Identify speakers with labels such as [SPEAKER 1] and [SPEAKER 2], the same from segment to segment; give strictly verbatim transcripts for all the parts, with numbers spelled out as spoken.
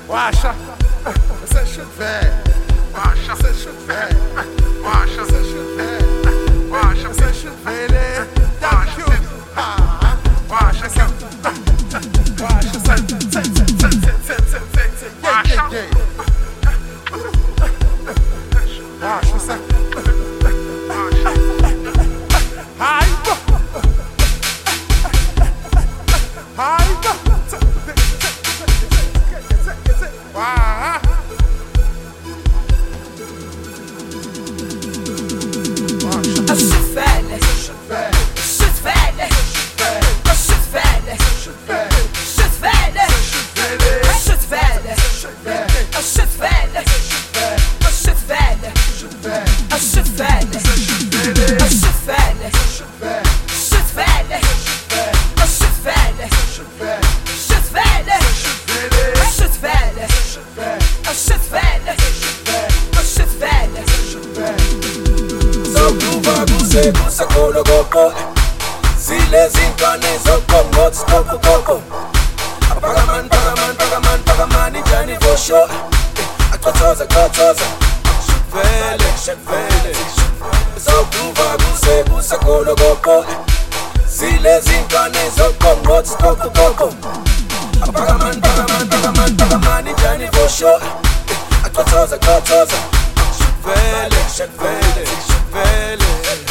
[SPEAKER 1] Washa, você chuvé. Washa, você chuvé. Washa, você chuvé. Washa, você chuvé. Thank you. Washa, você. Washa, você. Washa, Washa, você. Ai, ai,
[SPEAKER 2] Kusa kolo goko, zile zintwane zokongo tskoko koko. Pagaman, pagaman, pagaman, pagaman injani fosho. Atotoza, totoza, shukvele, shukvele. So kuva kuse kusa kolo goko, zile zintwane zokongo tskoko koko. Pagaman, pagaman, pagaman, pagaman injani fosho. Atotoza, totoza, shukvele, shukvele, shukvele.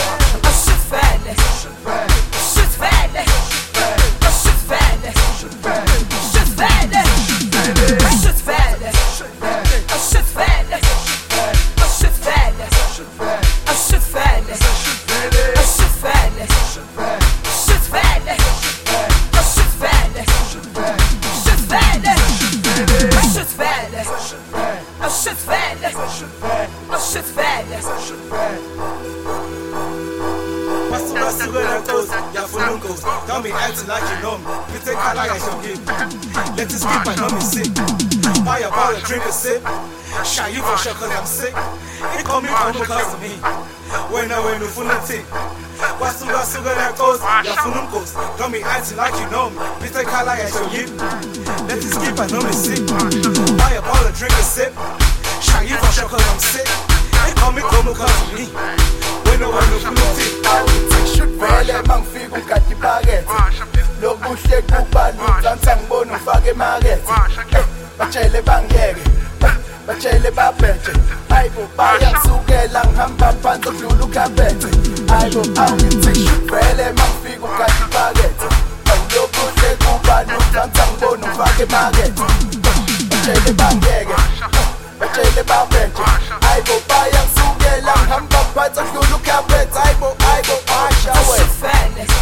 [SPEAKER 3] Don't be acting like you know me. You take a like I should give. Let this keep my number sick. Buy a bottle, drink a sip. Shy you for sure cause I'm sick. It call me come because of me. When I win the full of tea. What's the last sugar that goes? You're full of ghost. Don't be acting like you know me. You take a like I should give. Let this keep my number sick. Buy a bottle, drink a sip. Shy you for sure cause I'm sick. It call me come because of me. When I win the full of tea.
[SPEAKER 4] Vele mangifika ungadi market lokuhle kubaluka ngitsangibona ufake market batshele bangeke batshele babheje hayibo bayangisukela ngihamba phansi odlula ukhabethe hayibo awungithi vele mangifika ungadi market lokuhle kubaluka ngitsangibona ufake market batshele bangeke batshele babheje hayibo bayangisukela ngihamba phansi odlula ukhabethe hayibo hayibo
[SPEAKER 2] Ashit Fatness.